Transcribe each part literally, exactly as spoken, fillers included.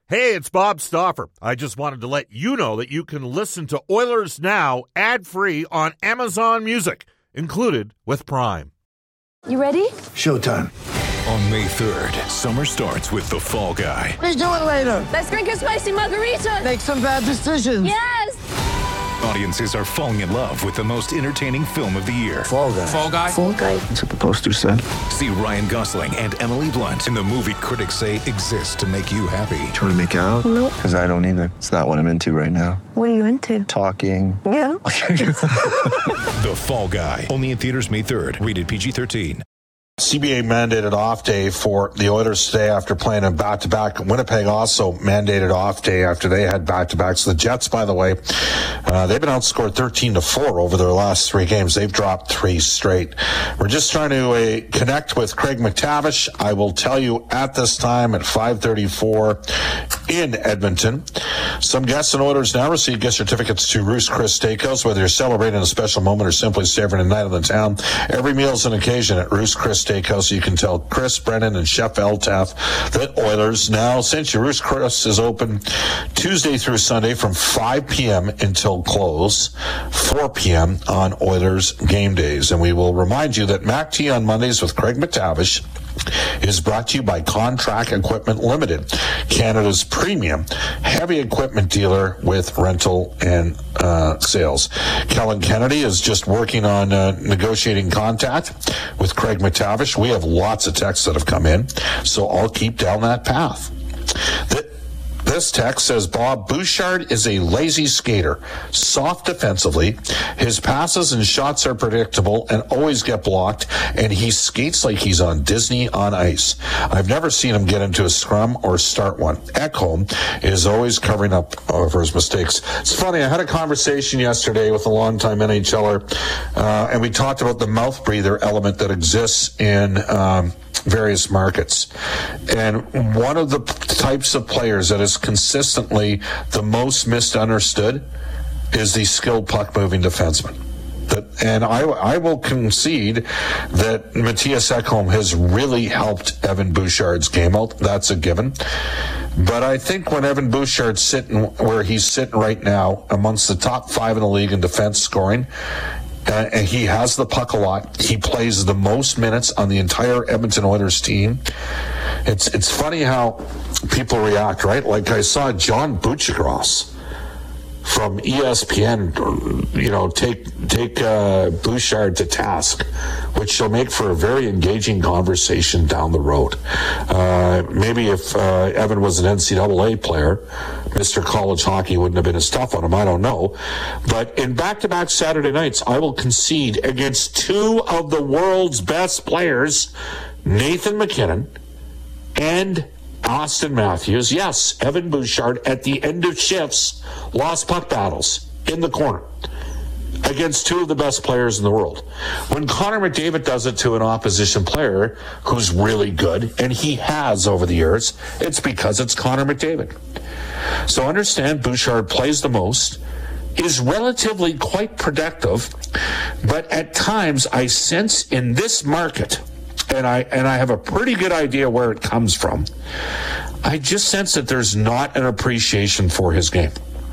Hey, it's Bob Stauffer. I just wanted to let you know that you can listen to Oilers Now ad-free on Amazon Music, included with Prime. You ready? Showtime. On May third, summer starts with The Fall Guy. Let's do it later. Let's drink a spicy margarita. Make some bad decisions. Yes! Audiences are falling in love with the most entertaining film of the year. Fall Guy. Fall Guy? Fall Guy. That's what the poster said. See Ryan Gosling and Emily Blunt in the movie critics say exists to make you happy. Trying to make it out? Nope. Because I don't either. It's not what I'm into right now. What are you into? Talking. Yeah. The Fall Guy. Only in theaters May third. Rated P G thirteen. C B A mandated off day for the Oilers today after playing a back-to-back. Winnipeg also mandated off day after they had back-to-backs. The Jets, by the way, uh, they've been outscored thirteen to four over their last three games. They've dropped three straight. We're just trying to uh, connect with Craig MacTavish. I will tell you at this time at five thirty-four in Edmonton. Some guests and Oilers Now receive gift certificates to Ruth's Chris Steakhouse. Whether you're celebrating a special moment or simply savoring a night in the town, every meal is an occasion at Ruth's Chris Steakhouse. You can tell Chris Brennan and Chef Eltaf that Oilers Now sent you. Ruth's Chris is open Tuesday through Sunday from five p.m. until close, four p.m. on Oilers game days. And we will remind you that Mac T on Mondays with Craig MacTavish is brought to you by Contract Equipment Limited, Canada's premium heavy equipment dealer with rental and uh, sales. Kellen Kennedy is just working on uh, negotiating contact with Craig MacTavish. We have lots of texts that have come in, so I'll keep down that path. The, This text says, Bob, Bouchard is a lazy skater, soft defensively. His passes and shots are predictable and always get blocked, and he skates like he's on Disney on ice. I've never seen him get into a scrum or start one. Ekholm is always covering up for his mistakes. It's funny, I had a conversation yesterday with a longtime N H L er, uh, and we talked about the mouth breather element that exists in um, various markets. And one of the types of players that is consistently the most misunderstood is the skilled puck-moving defenseman. That, and I, I will concede that Matthias Ekholm has really helped Evan Bouchard's game out. That's a given. But I think when Evan Bouchard's sitting where he's sitting right now, amongst the top five in the league in defense scoring, Uh, and he has the puck a lot. He plays the most minutes on the entire Edmonton Oilers team. It's it's funny how people react, right? Like I saw John Buccigross from E S P N, you know, take take uh, Bouchard to task, which shall make for a very engaging conversation down the road. Uh, maybe if uh, Evan was an N C double A player, Mister College Hockey wouldn't have been as tough on him. I don't know. But in back-to-back Saturday nights, I will concede against two of the world's best players, Nathan MacKinnon and Austin Matthews. Yes, Evan Bouchard at the end of shifts lost puck battles in the corner against two of the best players in the world. When Connor McDavid does it to an opposition player who's really good, and he has over the years, it's because it's Connor McDavid. So understand Bouchard plays the most, is relatively quite productive, but at times I sense in this market, and I and I have a pretty good idea where it comes from, I just sense that there's not an appreciation for his game.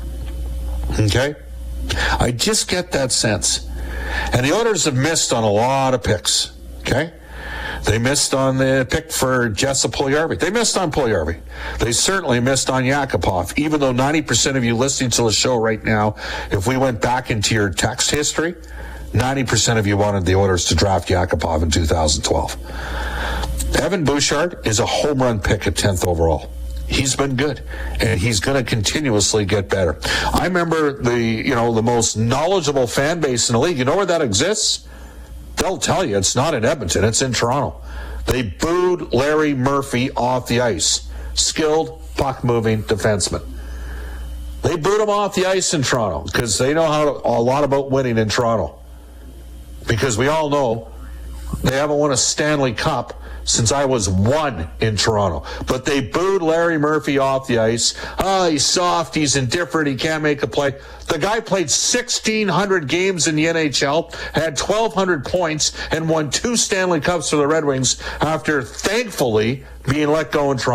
Okay? I just get that sense. And the Oilers have missed on a lot of picks. Okay? They missed on the pick for Jesse Puljujarvi. They missed on Puljujarvi. They certainly missed on Yakupov, even though ninety percent of you listening to the show right now, if we went back into your text history, ninety percent of you wanted the Oilers to draft Yakupov in two thousand twelve. Evan Bouchard is a home run pick at tenth overall. He's been good, and he's going to continuously get better. I remember the, you know, the most knowledgeable fan base in the league. You know where that exists? They'll tell you it's not in Edmonton, it's in Toronto. They booed Larry Murphy off the ice. Skilled, puck-moving defenseman. They booed him off the ice in Toronto because they know how to, a lot about winning in Toronto. Because we all know they haven't won a Stanley Cup since I was one in Toronto. But they booed Larry Murphy off the ice. Oh, he's soft, he's indifferent, he can't make a play. The guy played sixteen hundred games in the N H L, had twelve hundred points, and won two Stanley Cups for the Red Wings after, thankfully, being let go in Toronto.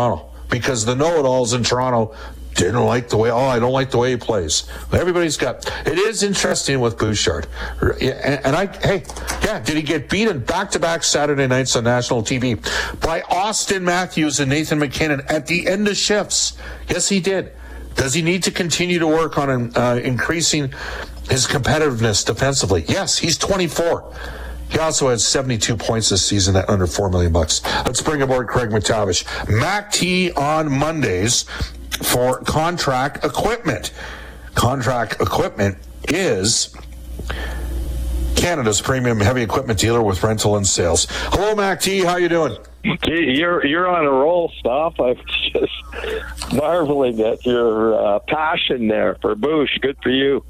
because the know-it-alls in Toronto didn't like the way, oh, I don't like the way he plays. Everybody's got, it is interesting with Bouchard. And, and I, hey, yeah, did he get beaten back-to-back Saturday nights on national T V by Austin Matthews and Nathan McKinnon at the end of shifts? Yes, he did. Does he need to continue to work on uh, increasing his competitiveness defensively? Yes, he's twenty-four. He also had seventy-two points this season at under four million bucks. Let's bring aboard Craig MacTavish. Mac T on Mondays for Contract Equipment. Contract Equipment is Canada's premium heavy equipment dealer with rental and sales. Hello, Mac T. How you doing? Gee, you're you're on a roll, Stop. I'm just marveling at your uh, passion there for Boosh. Good for you.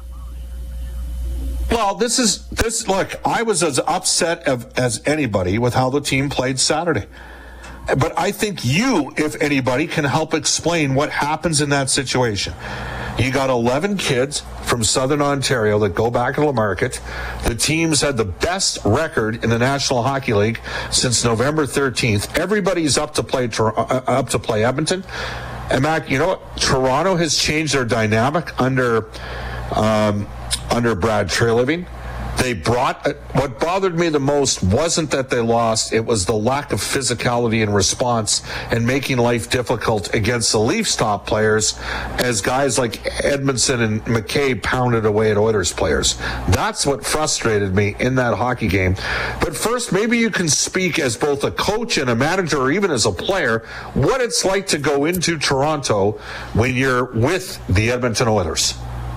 Well, this is this. Look, I was as upset of, as anybody with how the team played Saturday. But I think you, if anybody, can help explain what happens in that situation. You got eleven kids from Southern Ontario that go back to the market. The teams had the best record in the National Hockey League since November thirteenth. Everybody's up to play uh, up to play Edmonton. And Mac, you know what? Toronto has changed their dynamic under um, under Brad Treliving. They brought, what bothered me the most wasn't that they lost, it was the lack of physicality and response and making life difficult against the Leafs top players as guys like Edmondson and McCabe pounded away at Oilers players. That's what frustrated me in that hockey game. But first, maybe you can speak as both a coach and a manager or even as a player, what it's like to go into Toronto when you're with the Edmonton Oilers.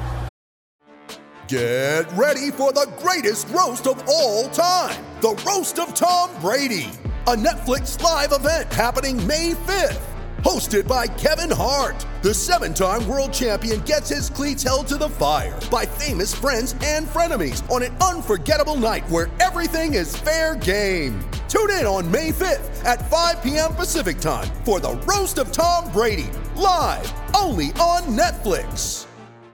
Get ready for the greatest roast of all time, the Roast of Tom Brady, a Netflix live event happening May fifth. Hosted by Kevin Hart, the seven-time world champion gets his cleats held to the fire by famous friends and frenemies on an unforgettable night where everything is fair game. Tune in on May fifth at five p.m. Pacific time for the Roast of Tom Brady, live only on Netflix.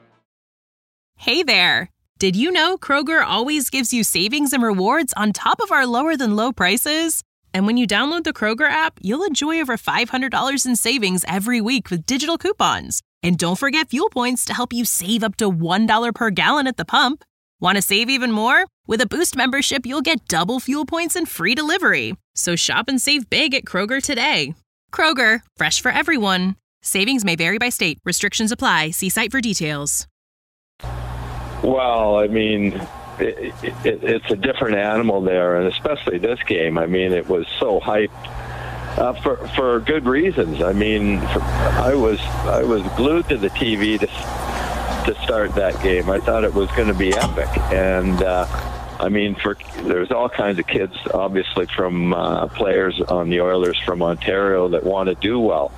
Hey there! Did you know Kroger always gives you savings and rewards on top of our lower-than-low prices? And when you download the Kroger app, you'll enjoy over five hundred dollars in savings every week with digital coupons. And don't forget fuel points to help you save up to one dollar per gallon at the pump. Want to save even more? With a Boost membership, you'll get double fuel points and free delivery. So shop and save big at Kroger today. Kroger, fresh for everyone. Savings may vary by state. Restrictions apply. See site for details. Well, I mean, it, it, it's a different animal there, and especially this game. I mean, it was so hyped uh, for for good reasons. I mean, for, I was I was glued to the T V to to start that game. I thought it was going to be epic, and uh, I mean, for there's all kinds of kids, obviously, from uh, players on the Oilers from Ontario that want to do well.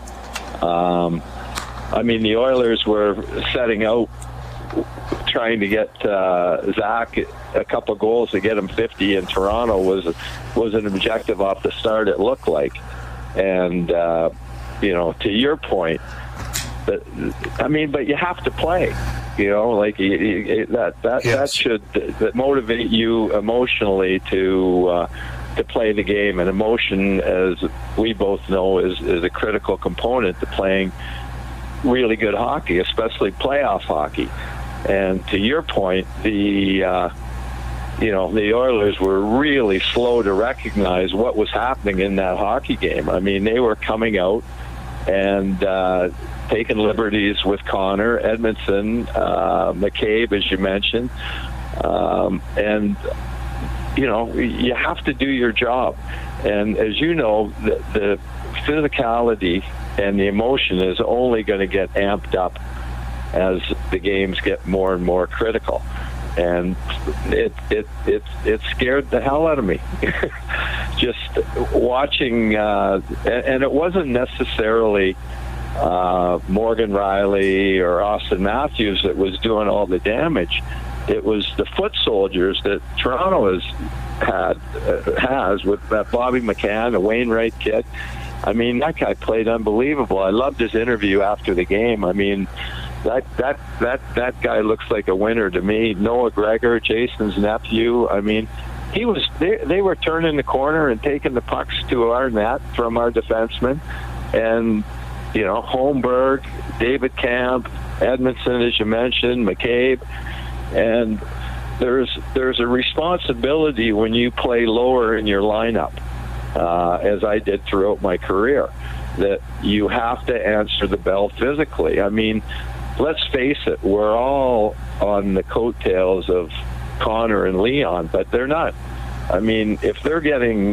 Um, I mean, the Oilers were setting out, trying to get uh, Zach a couple goals to get him fifty in Toronto was was an objective off the start, it looked like. And, uh, you know, to your point, but, I mean, but you have to play, you know, like you, you, that that, yes. that should that motivate you emotionally to uh, to play the game. And emotion, as we both know, is, is a critical component to playing really good hockey, especially playoff hockey. And to your point, the uh, you know the Oilers were really slow to recognize what was happening in that hockey game. I mean, they were coming out and uh, taking liberties with Connor, Edmondson, uh, McCabe, as you mentioned, um, and you know you have to do your job. And as you know, the, the physicality and the emotion is only going to get amped up as the games get more and more critical. And it it it it scared the hell out of me. Just watching, uh, and, and it wasn't necessarily uh, Morgan Riley or Austin Matthews that was doing all the damage. It was the foot soldiers that Toronto has had uh, has with that Bobby McCann, a Wainwright kid. I mean, that guy played unbelievable. I loved his interview after the game. I mean, that that that that guy looks like a winner to me. Noah Gregor, Jason's nephew. I mean, he was. They, they were turning the corner and taking the pucks to our net from our defensemen, and you know, Holmberg, David Camp, Edmondson, as you mentioned, McCabe, and there's there's a responsibility when you play lower in your lineup, uh, as I did throughout my career, that you have to answer the bell physically. I mean, let's face it, we're all on the coattails of Connor and Leon, but they're not. I mean, if they're getting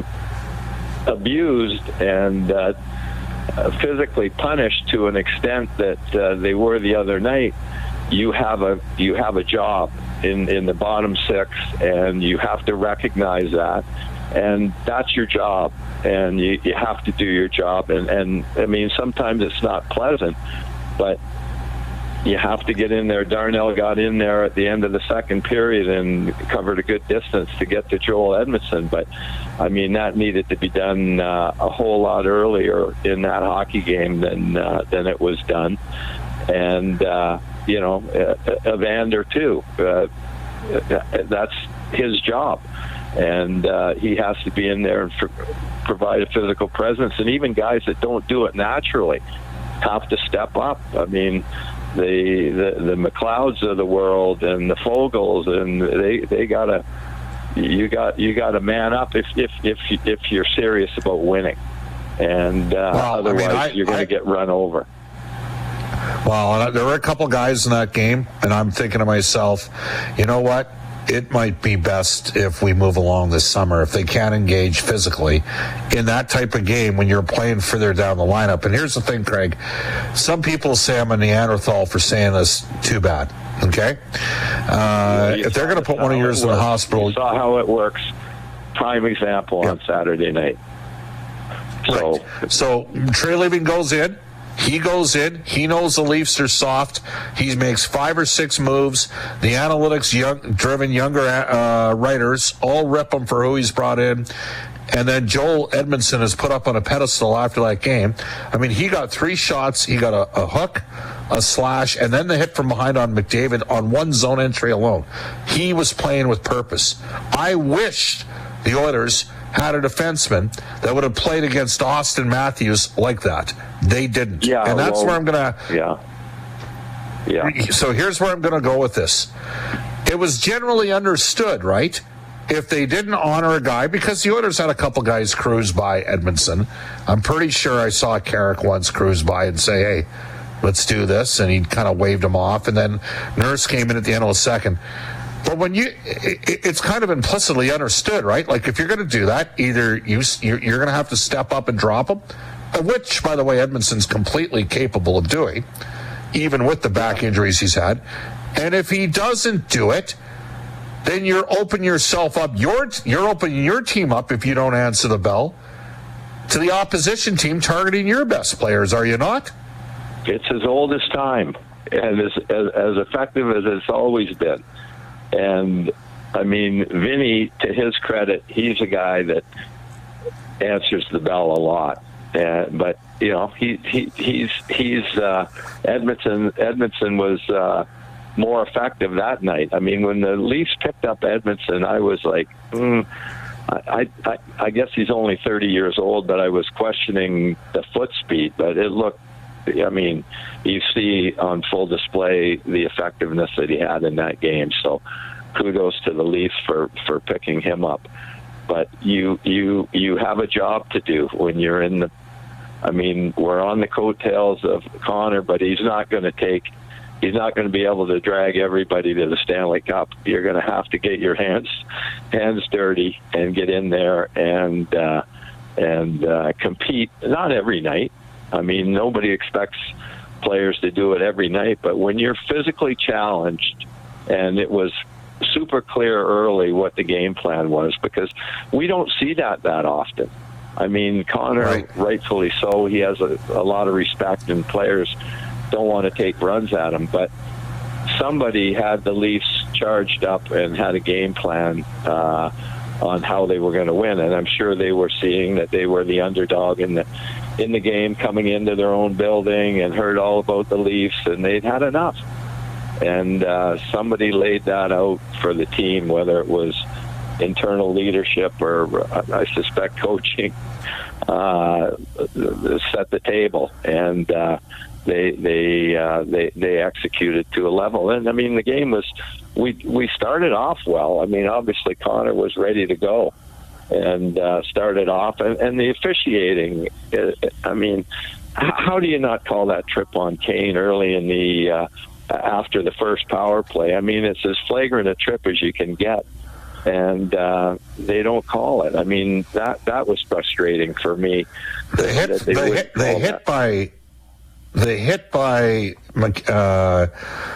abused and uh, physically punished to an extent that uh, they were the other night, you have a you have a job in, in the bottom six, and you have to recognize that, and that's your job, and you, you have to do your job. And, and I mean, sometimes it's not pleasant, but you have to get in there. Darnell got in there at the end of the second period and covered a good distance to get to Joel Edmondson. But, I mean, that needed to be done uh, a whole lot earlier in that hockey game than uh, than it was done. And, uh, you know, uh, Evander, too. Uh, that's his job. And uh, he has to be in there and for, provide a physical presence. And even guys that don't do it naturally have to step up. I mean, the the, the McLeods of the world and the Fogels, and they they gotta you got you got to man up if if if if you're serious about winning, and uh, well, otherwise I mean, I, you're going to get run over. Well, there were a couple guys in that game, and I'm thinking to myself, you know what? It might be best if we move along this summer, if they can't engage physically in that type of game when you're playing further down the lineup. And here's the thing, Craig. Some people say I'm a Neanderthal for saying this. Too bad. Okay? Uh, yeah, if they're going to put one of yours in the hospital. You saw how it works. Prime example yeah. on Saturday night. So, right. so Trey Living goes in. He goes in. He knows the Leafs are soft. He makes five or six moves. The analytics young, driven younger uh, writers all rip him for who he's brought in. And then Joel Edmondson is put up on a pedestal after that game. I mean, he got three shots. He got a, a hook, a slash, and then the hit from behind on McDavid on one zone entry alone. He was playing with purpose. I wished the Oilers had a defenseman that would have played against Austin Matthews like that. They didn't. Yeah, and that's well, where I'm going to... Yeah. Yeah. So here's where I'm going to go with this. It was generally understood, right? If they didn't honor a guy, because the Oilers had a couple guys cruise by Edmondson. I'm pretty sure I saw Carrick once cruise by and say, hey, let's do this. And he kind of waved him off. And then Nurse came in at the end of the second. But when you, it, it's kind of implicitly understood, right? Like if you're going to do that, either you, you're, you're going to have to step up and drop him, which, by the way, Edmondson's completely capable of doing, even with the back injuries he's had. And if he doesn't do it, then you're opening yourself up. You're, you're opening your team up, if you don't answer the bell, to the opposition team targeting your best players, are you not? It's as old as time, and as, as, as effective as it's always been. And, I mean, Vinny, to his credit, he's a guy that answers the bell a lot. Uh, but, you know, he, he he's, he's uh, Edmondson, Edmondson was uh, more effective that night. I mean, when the Leafs picked up Edmondson, I was like, mm, I, I, I guess he's only thirty years old, but I was questioning the foot speed. But it looked, I mean, you see on full display the effectiveness that he had in that game. So kudos to the Leafs for, for picking him up. But you you you have a job to do when you're in the, I mean, we're on the coattails of Connor, but he's not going to take, he's not going to be able to drag everybody to the Stanley Cup. You're going to have to get your hands hands dirty and get in there and uh, and uh, compete. Not every night. I mean, nobody expects players to do it every night, but when you're physically challenged, and it was super clear early what the game plan was, because we don't see that that often. I mean, Connor, right. rightfully so, he has a, a lot of respect, and players don't want to take runs at him, but somebody had the Leafs charged up and had a game plan uh, on how they were going to win, and I'm sure they were seeing that they were the underdog in the in the game, coming into their own building, and heard all about the Leafs, and they'd had enough. And uh, somebody laid that out for the team, whether it was internal leadership or, uh, I suspect, coaching uh, set the table, and uh, they they uh, they they executed to a level. And I mean, the game was we we started off well. I mean, obviously Connor was ready to go and uh, started off, and, and the officiating. I mean, how do you not call that trip on Kane early in the uh, after the first power play? I mean, it's as flagrant a trip as you can get, and uh, they don't call it. I mean, that that was frustrating for me. They hit. That they they wouldn't hit, they call hit that. by. They hit by. Uh,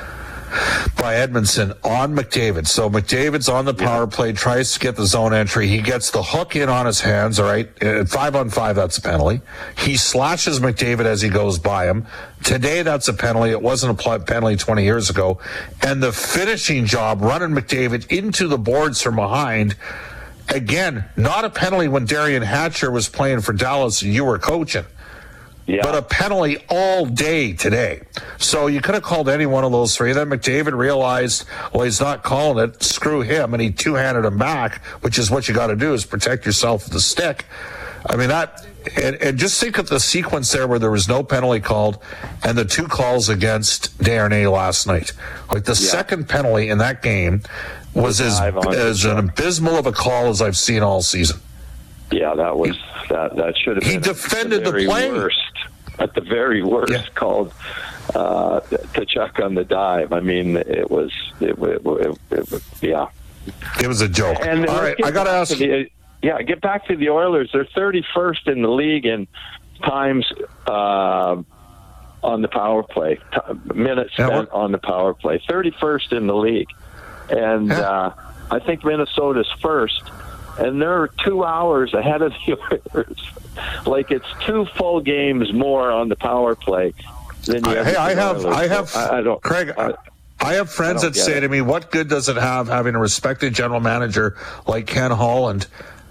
by Edmondson on McDavid. So McDavid's on the power yeah. play, tries to get the zone entry. He gets the hook in on his hands, all right? At five on five, that's a penalty. He slashes McDavid as he goes by him. Today, that's a penalty. It wasn't a penalty twenty years ago. And the finishing job, running McDavid into the boards from behind, again, not a penalty when Darian Hatcher was playing for Dallas and you were coaching. Yeah. But a penalty all day today. So you could have called any one of those three. Then McDavid realized, well, he's not calling it. Screw him. And he two-handed him back, which is what you got to do, is protect yourself with the stick. I mean, that, and, and just think of the sequence there where there was no penalty called and the two calls against Darnay last night. Like the yeah. second penalty in that game was as, as an abysmal of a call as I've seen all season. Yeah, that was that. That should have been. He defended the, the play. Worst, at the very worst, yeah. called uh, to check on the dive. I mean, it was. It, it, it, it, it yeah. It was a joke. And all right, I got to ask. The, yeah, get back to the Oilers. They're thirty-first in the league in times uh, on the power play, t- minutes spent yeah, on the power play. thirty-first in the league, and yeah. uh, I think Minnesota's first. And they're two hours ahead of the Oilers. Like it's two full games more on the power play than you. Hey, I have, Oilers. I have, I, I don't, Craig. I, I have friends I that say it. to me, "What good does it have having a respected general manager like Ken Holland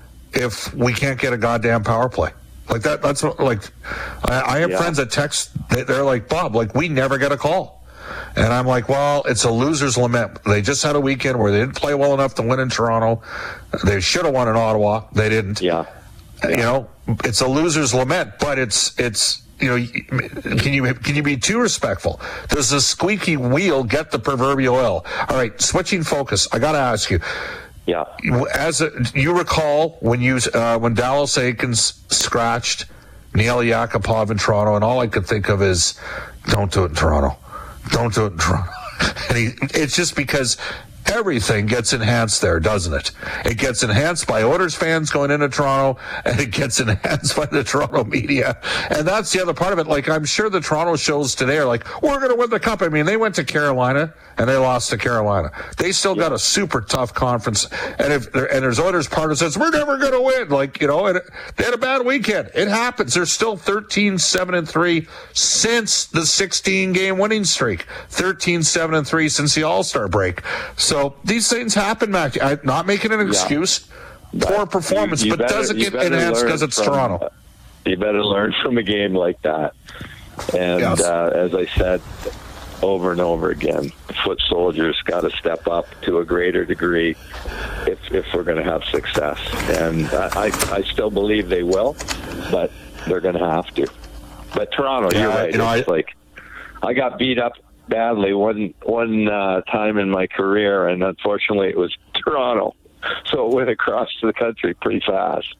if we can't get a goddamn power play?" Like that. That's what, like I, I have yeah. friends that text. They're like, "Bob, like we never get a call." And I'm like, well, it's a loser's lament. They just had a weekend where they didn't play well enough to win in Toronto. They should have won in Ottawa. They didn't. Yeah. You know, it's a loser's lament, but it's, it's, you know, can you, can you be too respectful? Does the squeaky wheel get the proverbial oil? All right, switching focus. I got to ask you. Yeah. As a, you recall when you, uh, when Dallas Aikens scratched Neil Yakupov in Toronto, and all I could think of is, don't do it in Toronto. Don't do it in Toronto. And he, it's just because everything gets enhanced there, doesn't it? It gets enhanced by Oilers fans going into Toronto, and it gets enhanced by the Toronto media. And that's the other part of it. Like, I'm sure the Toronto shows today are like, we're going to win the cup. I mean, they went to Carolina, and they lost to Carolina. They still yeah. got a super tough conference. And if and there's Oilers part that says, we're never going to win. Like, you know, and they had a bad weekend. It happens. They're still thirteen seven and three since the sixteen-game winning streak. thirteen seven and three since the All-Star break. So these things happen, Mac. I'm not making an excuse. Yeah. Poor performance, you, you but better, doesn't get enhanced because it's from, Toronto. Uh, you better learn from a game like that. And yes. uh, as I said over and over again, foot soldiers got to step up to a greater degree if if we're going to have success. And I, I, I still believe they will, but they're going to have to. But Toronto, yeah, you're right. You know, it's I, like I got beat up badly one one uh, time in my career, and unfortunately it was Toronto. So it went across the country pretty fast.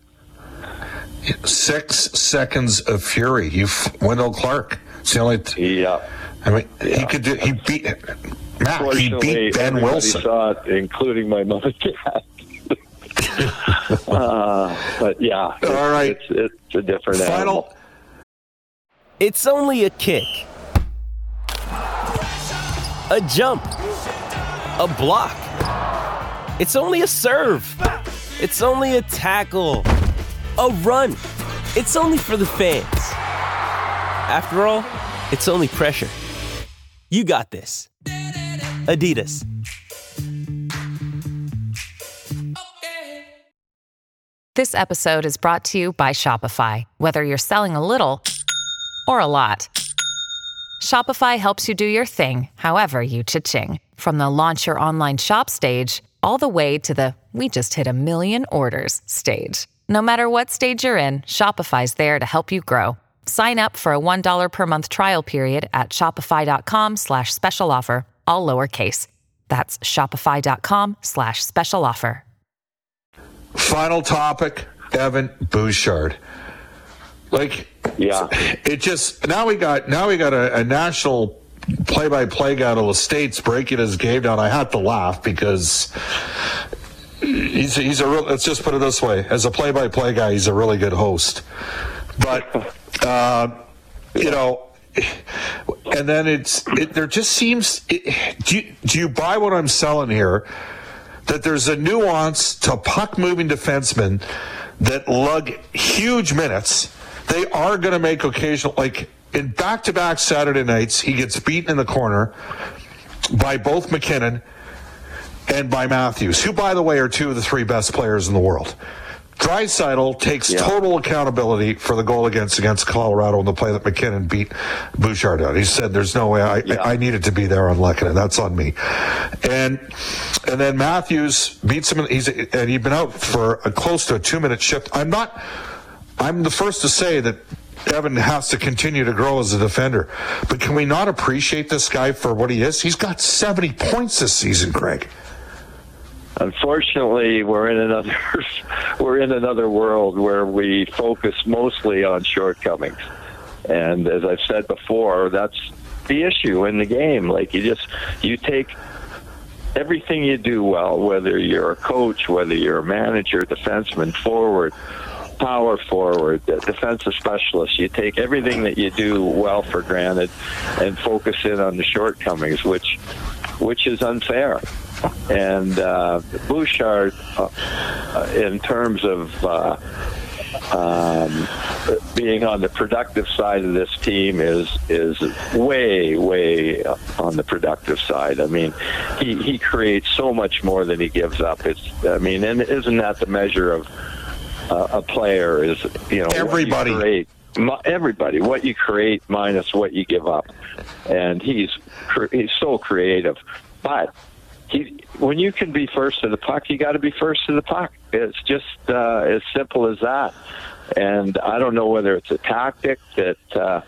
Six seconds of fury. You, Wendell Clark. It's the only. T- yeah. I mean, yeah. he could do. He beat. Matt. He beat Ben Wilson. Saw it, including my mom and dad. uh, but yeah. It's, all right. It's, it's a different Final. Animal. It's only a kick, a jump, a block. It's only a serve. It's only a tackle, a run. It's only for the fans. After all, it's only pressure. You got this. Adidas. This episode is brought to you by Shopify. Whether you're selling a little or a lot, Shopify helps you do your thing, however you cha-ching. From the launch your online shop stage all the way to the we just hit a million orders stage. No matter what stage you're in, Shopify's there to help you grow. Sign up for a one dollar per month trial period at shopify.com slash special offer, all lowercase. That's shopify.com slash special offer. Final topic, Evan Bouchard. Like, yeah, it just, now we got, now we got a, a national play-by-play guy to the States breaking his game down. I had to laugh because he's, he's a real, let's just put it this way. As a play-by-play guy, he's a really good host. But, uh, you know, and then it's, it, there just seems, it, do, you, do you buy what I'm selling here? That there's a nuance to puck-moving defensemen that lug huge minutes. They are going to make occasional, like in back-to-back Saturday nights, he gets beaten in the corner by both McKinnon and by Matthews, who, by the way, are two of the three best players in the world. Draisaitl takes yeah. total accountability for the goal against against Colorado in the play that McKinnon beat Bouchard out. He said, "There's no way I, yeah. I needed to be there on Lehkonen. That's on me." And and then Matthews beats him. He's and he'd been out for a close to a two minute shift. I'm not. I'm the first to say that Evan has to continue to grow as a defender, but can we not appreciate this guy for what he is? He's got seventy points this season, Craig. Unfortunately, we're in another we're in another world where we focus mostly on shortcomings, and as I've said before, that's the issue in the game. Like you just you take everything you do well, whether you're a coach, whether you're a manager, defenseman, forward, power forward, defensive specialist. You take everything that you do well for granted and focus in on the shortcomings, which which is unfair. And uh, Bouchard, uh, in terms of uh, um, being on the productive side of this team, is is way, way on the productive side. I mean, he, he creates so much more than he gives up. It's, I mean, and isn't that the measure of uh, a player? Is, you know, everybody. What you create, everybody, what you create minus what you give up, and he's he's so creative, but. He, when you can be first to the puck, you got to be first to the puck. It's just uh, as simple as that. And I don't know whether it's a tactic that uh,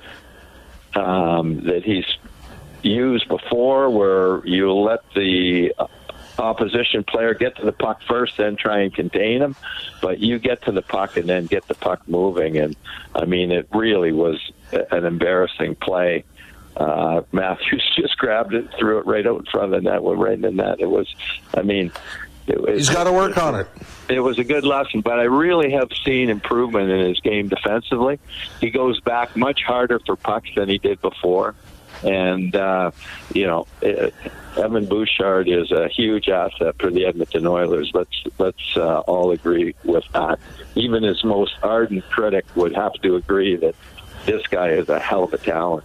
um, that he's used before, where you let the opposition player get to the puck first, then try and contain him. But you get to the puck and then get the puck moving. And I mean, it really was an embarrassing play. Uh, Matthews just grabbed it, threw it right out in front of the net, went right in the net. It was, I mean, it was, he's got to work on it. It was a good lesson, but I really have seen improvement in his game defensively. He goes back much harder for pucks than he did before. And, uh, you know, it, Evan Bouchard is a huge asset for the Edmonton Oilers. Let's let's uh, all agree with that. Even his most ardent critic would have to agree that this guy is a hell of a talent.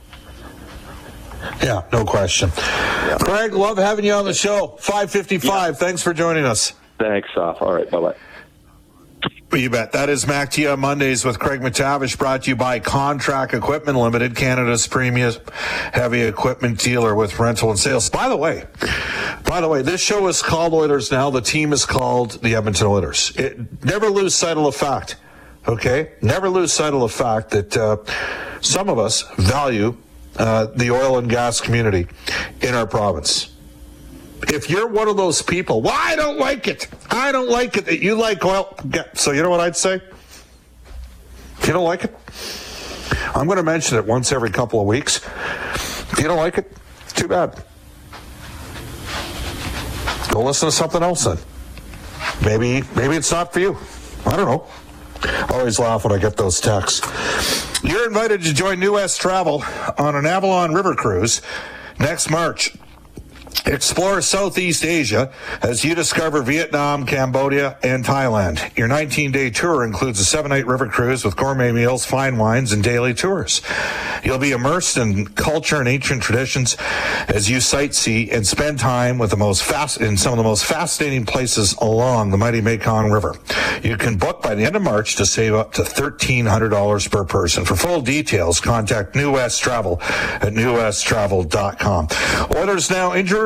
Yeah, no question. Yeah. Craig, love having you on the show. five fifty-five. Yeah. Thanks for joining us. Thanks, off. All right, bye-bye. You bet. That is Mac T on Mondays with Craig McTavish, brought to you by Contract Equipment Limited, Canada's premium heavy equipment dealer with rental and sales. By the way, by the way, this show is called Oilers Now. The team is called the Edmonton Oilers. It, never lose sight of the fact, okay? Never lose sight of the fact that uh, some of us value uh, the oil and gas community in our province. If you're one of those people, well, I don't like it. I don't like it that you like oil. So you know what I'd say? If you don't like it, I'm going to mention it once every couple of weeks. If you don't like it, too bad. Go listen to something else then. Maybe, maybe it's not for you. I don't know. I always laugh when I get those texts. You're invited to join New West Travel on an Avalon River cruise next March. Explore Southeast Asia as you discover Vietnam, Cambodia, and Thailand. Your nineteen-day tour includes a seven-night river cruise with gourmet meals, fine wines, and daily tours. You'll be immersed in culture and ancient traditions as you sightsee and spend time with the most fast in some of the most fascinating places along the mighty Mekong River. You can book by the end of March to save up to thirteen hundred dollars per person. For full details, contact New West Travel at new west travel dot com. Oilers Now injury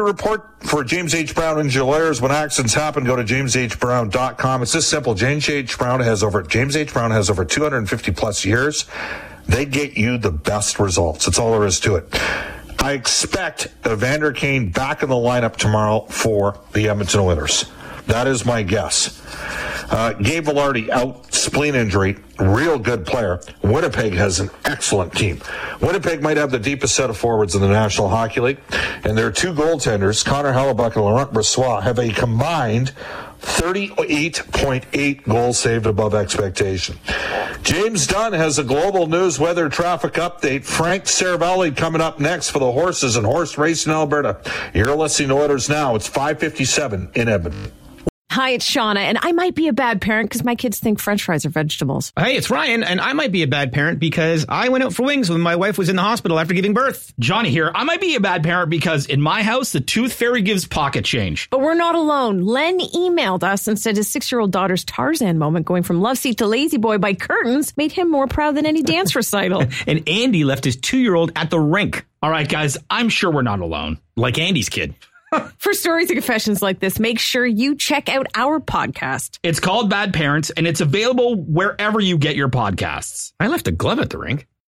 report for James H. Brown Injury Lawyers. When accidents happen, go to james h brown dot com. It's this simple. James H. Brown has over James H. Brown has over two hundred fifty plus years. They get you the best results. That's all there is to it. I expect Evander Kane back in the lineup tomorrow for the Edmonton Oilers. That is my guess. Uh, Gabe Vilardi out, spleen injury, real good player. Winnipeg has an excellent team. Winnipeg might have the deepest set of forwards in the National Hockey League, and their two goaltenders, Connor Hellebuck and Laurent Brossoit, have a combined thirty-eight point eight goals saved above expectation. James Dunn has a global news weather traffic update. Frank Cervelli coming up next for the horses and horse race in Alberta. You're listening to Oilers Now. It's five fifty-seven in Edmonton. Hi, it's Shauna, and I might be a bad parent because my kids think French fries are vegetables. Hey, it's Ryan, and I might be a bad parent because I went out for wings when my wife was in the hospital after giving birth. Johnny here. I might be a bad parent because in my house, the tooth fairy gives pocket change. But we're not alone. Len emailed us and said his six-year-old daughter's Tarzan moment going from love seat to lazy boy by curtains made him more proud than any dance recital. And Andy left his two-year-old at the rink. All right, guys, I'm sure we're not alone. Like Andy's kid. For stories and confessions like this, make sure you check out our podcast. It's called Bad Parents, and it's available wherever you get your podcasts. I left a glove at the rink.